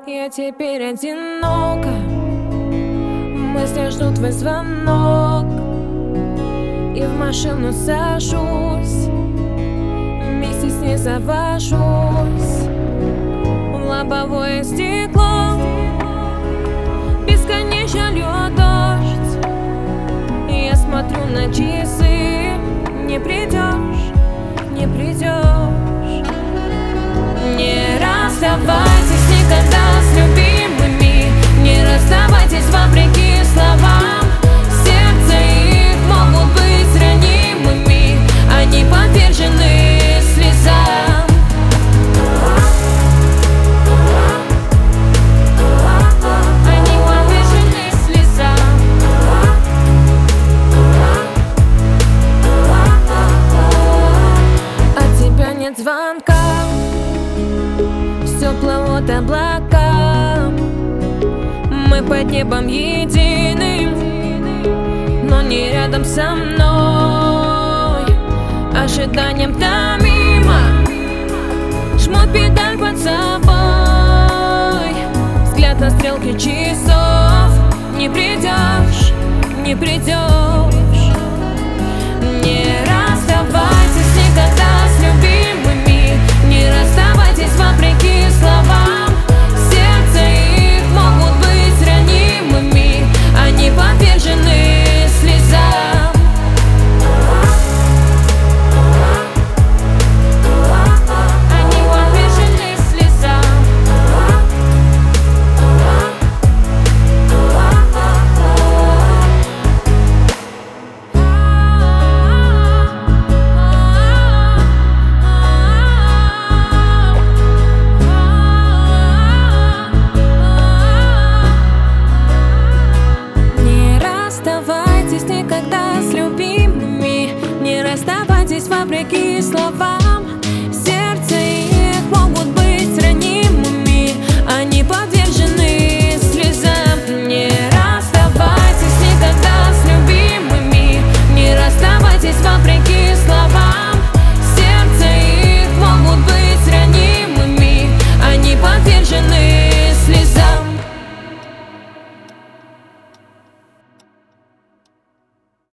Я теперь одинока, мысли ждут твой звонок, и в машину сажусь, вместе с ней завожусь в лобовое стекло. Бесконечно льет дождь, и я смотрю на часы. Не придешь, не придешь. Не расставайтесь никогда с любимыми, не расставайтесь вопреки словам. Сердце их могут быть ранимыми, они подвержены слезам. Они подвержены слезам. От тебя нет звонка, все плывут облака. Мы под небом единым, но не рядом со мной. Ожиданием томимо, жмут педаль под собой. Взгляд на стрелки часов. Не придешь, не придешь. Не расставайтесь никогда с любимыми, не расставайтесь вопреки словам. Сердце их могут быть ранимыми, они подвержены слезам. Они подвержены слезам. Никогда с любимыми, не расставайтесь вопреки словам.